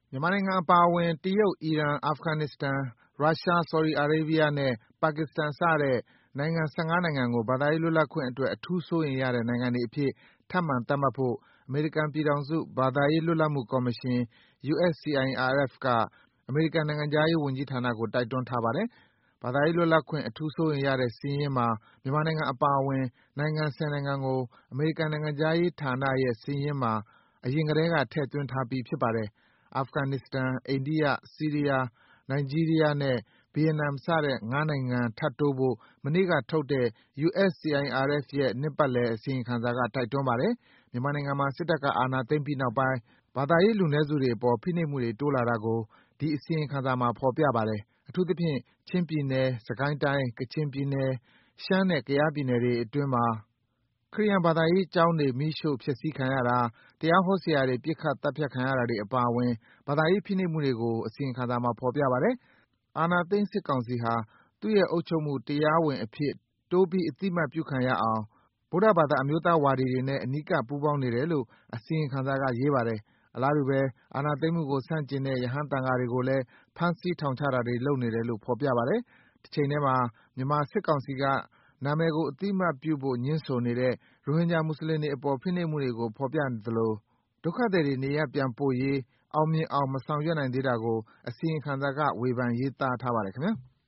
မြန်မာနိုင်ငံအပါအဝင် တရုတ်၊ အီရန်၊ အာဖဂန်နစ္စတန်၊ ရုရှား၊ ဆော်ဒီအာရေးဗီးယားနဲ့ ပါကစ္စတန် စတဲ့ နိုင်ငံ ၁၅ နိုင်ငံကို ဘာသာရေးလွတ်လပ်ခွင့်အတွက် အထူးစိုးရိမ်ရတဲ့ နိုင်ငံတွေအဖြစ် ထပ်မံသတ်မှတ်ဖို့ အမေရိကန်ပြည်ထောင်စု ဘာသာရေးလွတ်လပ်မှုကော်မရှင် (USCIRF) က အမေရိကန်နိုင်ငံခြားရေးဝန်ကြီးဌာနကို တိုက်တွန်းထားပါတယ်။ ဘာသာရေးလွတ်လပ်ခွင့် အထူးစိုးရိမ်ရတဲ့စာရင်းမှာ မြန်မာနိုင်ငံအပါအဝင် နိုင်ငံ ၁၀ နိုင်ငံကို အမေရိကန်နိုင်ငံခြားရေးဌာနရဲ့ စာရင်းမှာ အရင်ကတည်းက ထည့်သွင်းထားပြီး ဖြစ်ပါတယ်။ အာဖဂန်နစ္စတန်၊ အိန္ဒိယ၊ ဆီးရီးယား၊ နိုင်ဂျီးရီးယားနဲ့ ဗီယက်နမ် စတဲ့ ၅ နိုင်ငံ ထပ်တိုးဖို့ မနေ့ကထုတ်တဲ့ USCIRF ရဲ့ နှစ်ပတ်လည် အစီရင်ခံစာက တိုက်တွန်းပါတယ်။ မြန်မာနိုင်ငံမှာ စစ်တပ်က အာဏာသိမ်းပြီးနောက်ပိုင်း ဘာသာရေးလူနည်းစုတွေအပေါ် ဖိနှိပ်မှုတွေ တိုးလာတာကို ဒီ အစီရင်ခံစာမှာ ဖော်ပြပါတယ်။ အထူးသဖြင့် ချင်းပြည်နယ်၊ စစ်ကိုင်းတိုင်း၊ ကချင်ပြည်နယ်၊ ရှမ်းနဲ့ ကယားပြည်နယ်တွေအတွင်းမှာ ခရစ်ယာန်ဘာသာရေးကျောင်းတွေ မီးရှို့ ဖျက်ဆီးခံရတာ၊ တရားဟောဆရာတွေ ပစ်ခတ် သတ်ဖြတ်ခံရတာတွေအပါအဝင် ဘာသာရေးဖိနှိပ်မှုတွေကို အစီရင်ခံစာမှာ ဖော်ပြပါတယ်။ အာဏာသိမ်း စစ်ကောင်စီဟာ သူ့ရဲ့အုပ်ချုပ်မှု တရားဝင်အဖြစ် တိုးပြီး အသိအမှတ်ပြုခံရအောင် ဗုဒ္ဓဘာသာ အမျိုးသားဝါဒီတွေနဲ့ အနီးကပ် ပူးပေါင်းနေတယ်လို့ အစီရင်ခံစာက ရေးပါတယ်။ အလားတူပဲ အာဏာသိမ်းမှုကို ဆန့်ကျင်တဲ့ ရဟန်းသံဃာတွေကိုလည်း ဖမ်းဆီး ထောင်ချတာတွေ လုပ်နေတယ်လို့ ဖော်ပြပါတယ်။ တချိန်တည်းမှာ မြန်မာစစ်ကောင်စီက နာမည်ကို အသိအမှတ်ပြုဖို့ ငြင်းဆိုနေတဲ့ ရိုဟင်ဂျာ မွတ်ဆလင်တွေအပေါ် ဖိနှိပ်မှုတွေကို ဖော်ပြနေသလို ဒုက္ခသည်တွေ နေရပ်ပြန်ပို့ရေး အောင်မြင်အောင် မဆောင်ရွက်နိုင်သေးတာကို အစီရင်ခံစာက ဝေဖန် ရေးသားထားပါတယ် ခင်ဗျား။